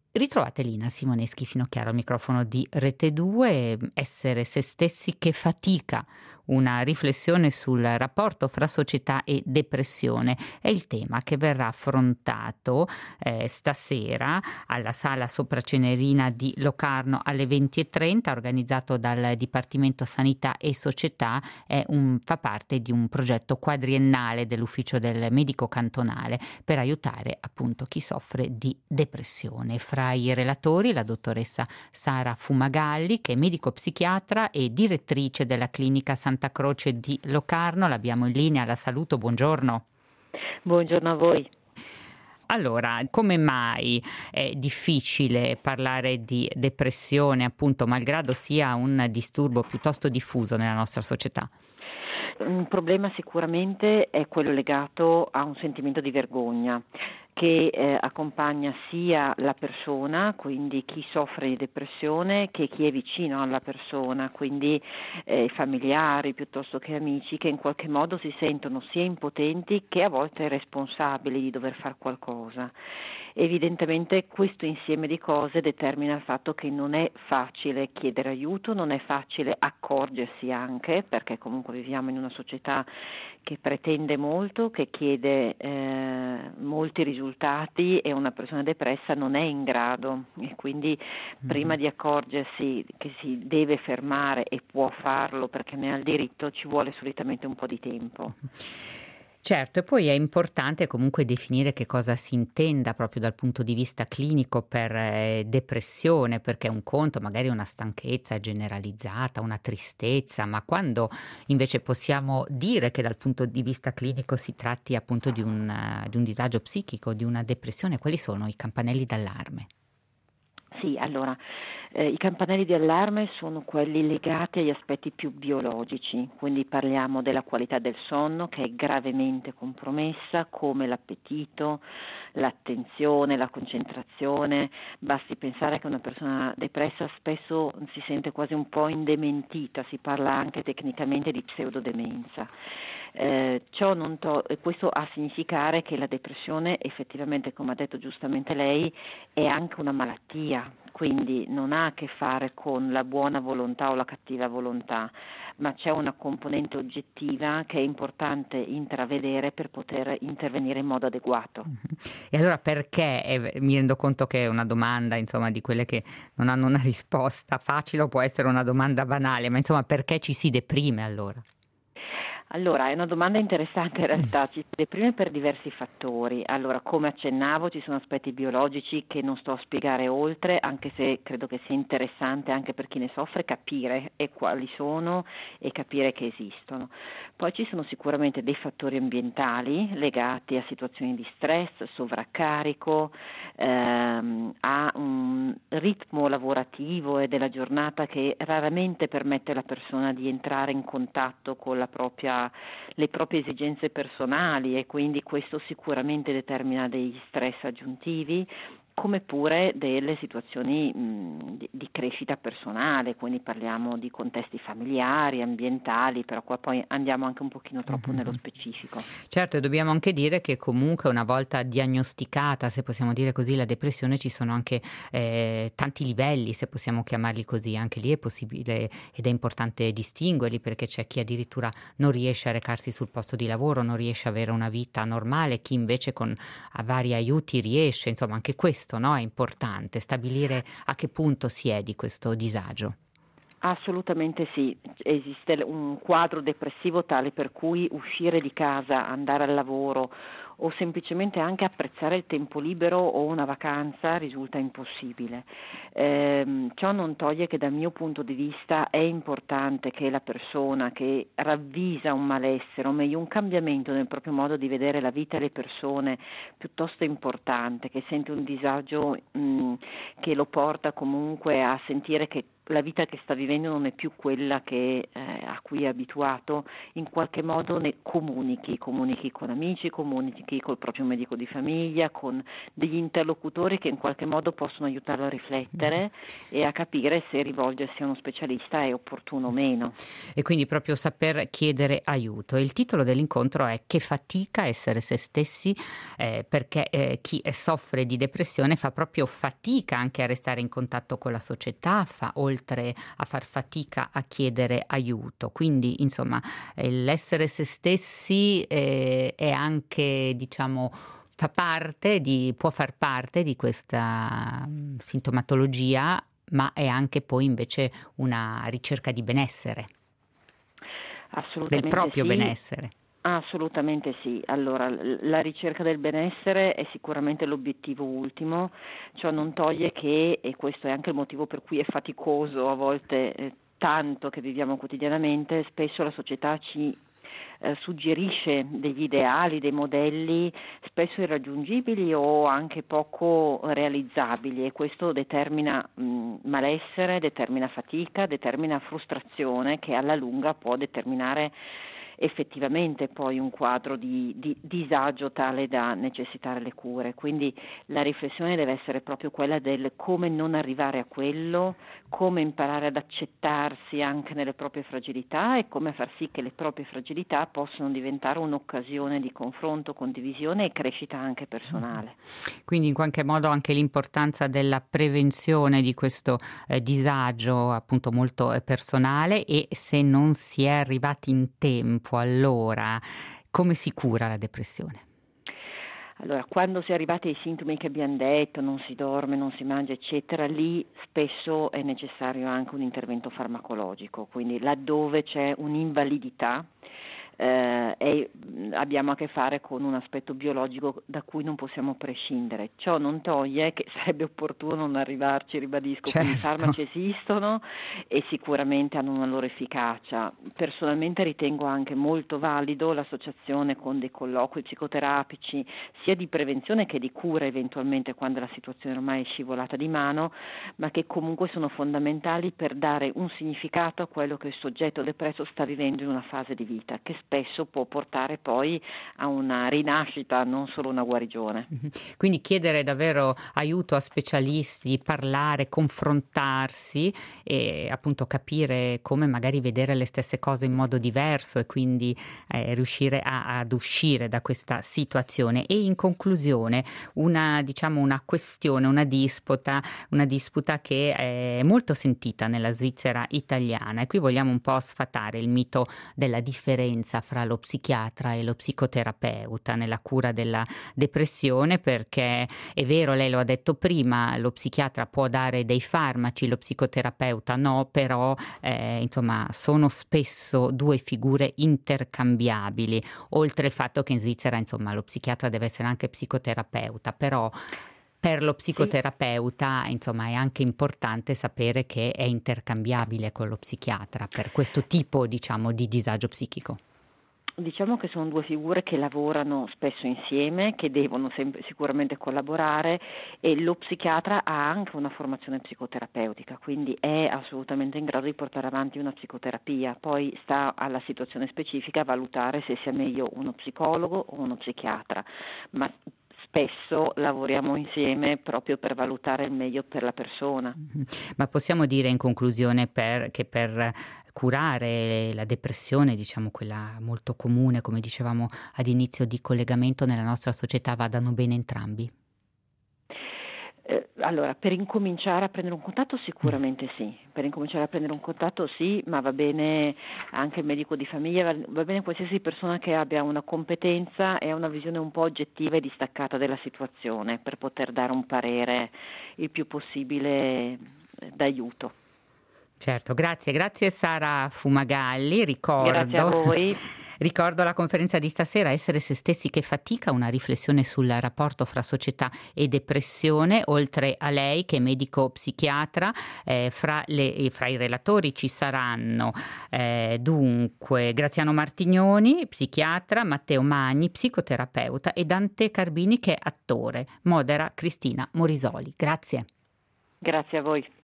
Ritrovate Lina Simoneschi Finocchiaro al microfono di Rete 2, essere se stessi che fatica, una riflessione sul rapporto fra società e depressione è il tema che verrà affrontato stasera alla Sala Sopracenerina di Locarno alle 20:30, organizzato dal Dipartimento Sanità e Società. Fa parte di un progetto quadriennale dell'ufficio del medico cantonale per aiutare appunto chi soffre di depressione. Fra i relatori la dottoressa Sara Fumagalli, che è medico psichiatra e direttrice della clinica Santa Croce di Locarno. L'abbiamo in linea, la saluto, buongiorno. Buongiorno a voi. Allora, come mai è difficile parlare di depressione, appunto, malgrado sia un disturbo piuttosto diffuso nella nostra società? Un problema sicuramente è quello legato a un sentimento di vergogna che accompagna sia la persona, quindi chi soffre di depressione, che chi è vicino alla persona, quindi familiari piuttosto che amici, che in qualche modo si sentono sia impotenti che a volte responsabili di dover fare qualcosa. Evidentemente questo insieme di cose determina il fatto che non è facile chiedere aiuto, non è facile accorgersi anche, perché comunque viviamo in una società che pretende molto, che chiede molti risultati e una persona depressa non è in grado, e quindi prima di accorgersi che si deve fermare e può farlo perché ne ha il diritto, ci vuole solitamente un po' di tempo. Certo, e poi è importante comunque definire che cosa si intenda proprio dal punto di vista clinico per depressione, perché un conto magari è una stanchezza generalizzata, una tristezza, ma quando invece possiamo dire che dal punto di vista clinico si tratti appunto di un disagio psichico, di una depressione, quali sono i campanelli d'allarme? Sì, allora, i campanelli di allarme sono quelli legati agli aspetti più biologici, quindi parliamo della qualità del sonno che è gravemente compromessa, come l'appetito, l'attenzione, la concentrazione. Basti pensare che una persona depressa spesso si sente quasi un po' indementita, si parla anche tecnicamente di pseudodemenza. Questo a significare che la depressione effettivamente, come ha detto giustamente lei, è anche una malattia, quindi non ha a che fare con la buona volontà o la cattiva volontà, ma c'è una componente oggettiva che è importante intravedere per poter intervenire in modo adeguato. E allora perché, mi rendo conto che è una domanda, insomma, di quelle che non hanno una risposta facile o può essere una domanda banale, ma insomma perché ci si deprime allora? Allora, è una domanda interessante in realtà, ci si deprime per diversi fattori. Allora, come accennavo, ci sono aspetti biologici che non sto a spiegare oltre, anche se credo che sia interessante anche per chi ne soffre capire e quali sono e capire che esistono. Poi ci sono sicuramente dei fattori ambientali legati a situazioni di stress, sovraccarico, a un ritmo lavorativo e della giornata che raramente permette alla persona di entrare in contatto con le proprie esigenze personali, e quindi questo sicuramente determina degli stress aggiuntivi, come pure delle situazioni di crescita personale, quindi parliamo di contesti familiari, ambientali, però qua poi andiamo anche un pochino troppo nello specifico. Certo, e dobbiamo anche dire che comunque una volta diagnosticata, se possiamo dire così, la depressione, ci sono anche tanti livelli, se possiamo chiamarli così. Anche lì è possibile ed è importante distinguerli, perché c'è chi addirittura non riesce a recarsi sul posto di lavoro, non riesce a avere una vita normale, chi invece con vari aiuti riesce. Insomma, anche questo, no, è importante, stabilire a che punto si è di questo disagio. Assolutamente sì, esiste un quadro depressivo tale per cui uscire di casa, andare al lavoro o semplicemente anche apprezzare il tempo libero o una vacanza risulta impossibile. Ciò non toglie che dal mio punto di vista è importante che la persona che ravvisa un malessere, o meglio un cambiamento nel proprio modo di vedere la vita e le persone piuttosto importante, che sente un disagio che lo porta comunque a sentire che la vita che sta vivendo non è più quella a cui è abituato, in qualche modo ne comunichi con amici, comunichi col proprio medico di famiglia, con degli interlocutori che in qualche modo possono aiutarlo a riflettere e a capire se rivolgersi a uno specialista è opportuno o meno. E quindi proprio saper chiedere aiuto. Il titolo dell'incontro è Che fatica essere se stessi, perché chi soffre di depressione fa proprio fatica anche a restare in contatto con la società, oltre a far fatica a chiedere aiuto. Quindi, insomma, l'essere se stessi è anche, diciamo, può far parte di questa sintomatologia, ma è anche poi invece una ricerca di benessere, del proprio sì. benessere. Assolutamente sì. Allora, la ricerca del benessere è sicuramente l'obiettivo ultimo, ciò non toglie che, e questo è anche il motivo per cui è faticoso a volte tanto che viviamo quotidianamente, spesso la società ci suggerisce degli ideali, dei modelli spesso irraggiungibili o anche poco realizzabili, e questo determina malessere, determina fatica, determina frustrazione che alla lunga può determinare effettivamente poi un quadro di disagio tale da necessitare le cure. Quindi la riflessione deve essere proprio quella del come non arrivare a quello, come imparare ad accettarsi anche nelle proprie fragilità e come far sì che le proprie fragilità possano diventare un'occasione di confronto, condivisione e crescita anche personale. Quindi in qualche modo anche l'importanza della prevenzione di questo disagio appunto molto personale, e se non si è arrivati in tempo, allora come si cura la depressione? Allora, quando si è arrivati ai sintomi che abbiamo detto, non si dorme, non si mangia, eccetera, lì spesso è necessario anche un intervento farmacologico, quindi laddove c'è un'invalidità abbiamo a che fare con un aspetto biologico da cui non possiamo prescindere. Ciò non toglie che sarebbe opportuno non arrivarci, ribadisco, Certo. quindi i farmaci esistono e sicuramente hanno una loro efficacia. Personalmente ritengo anche molto valido l'associazione con dei colloqui psicoterapici, sia di prevenzione che di cura eventualmente quando la situazione ormai è scivolata di mano, ma che comunque sono fondamentali per dare un significato a quello che il soggetto depresso sta vivendo in una fase di vita, che spesso può portare poi a una rinascita, non solo una guarigione. Quindi chiedere davvero aiuto a specialisti, parlare, confrontarsi e appunto capire come magari vedere le stesse cose in modo diverso, e quindi riuscire ad uscire da questa situazione. E in conclusione una questione, una disputa che è molto sentita nella Svizzera italiana, e qui vogliamo un po' sfatare il mito della differenza fra lo psichiatra e lo psicoterapeuta nella cura della depressione, perché è vero, lei lo ha detto prima, lo psichiatra può dare dei farmaci, lo psicoterapeuta no, però insomma sono spesso due figure intercambiabili, oltre il fatto che in Svizzera insomma lo psichiatra deve essere anche psicoterapeuta, però per lo psicoterapeuta, insomma, è anche importante sapere che è intercambiabile con lo psichiatra per questo tipo, diciamo, di disagio psichico. Diciamo che sono due figure che lavorano spesso insieme, che devono sicuramente collaborare, e lo psichiatra ha anche una formazione psicoterapeutica, quindi è assolutamente in grado di portare avanti una psicoterapia. Poi sta alla situazione specifica valutare se sia meglio uno psicologo o uno psichiatra, ma spesso lavoriamo insieme proprio per valutare il meglio per la persona. Ma possiamo dire in conclusione che per curare la depressione, diciamo quella molto comune, come dicevamo ad inizio di collegamento nella nostra società, vadano bene entrambi? Allora, per incominciare a prendere un contatto sicuramente sì, ma va bene anche il medico di famiglia, va bene qualsiasi persona che abbia una competenza e una visione un po' oggettiva e distaccata della situazione per poter dare un parere il più possibile d'aiuto. Certo, grazie Sara Fumagalli, Grazie a voi. Ricordo la conferenza di stasera, Essere se stessi che fatica, una riflessione sul rapporto fra società e depressione. Oltre a lei che è medico psichiatra, fra i relatori ci saranno dunque Graziano Martignoni, psichiatra, Matteo Magni, psicoterapeuta, e Dante Carbini che è attore. Modera Cristina Morisoli. Grazie. Grazie a voi.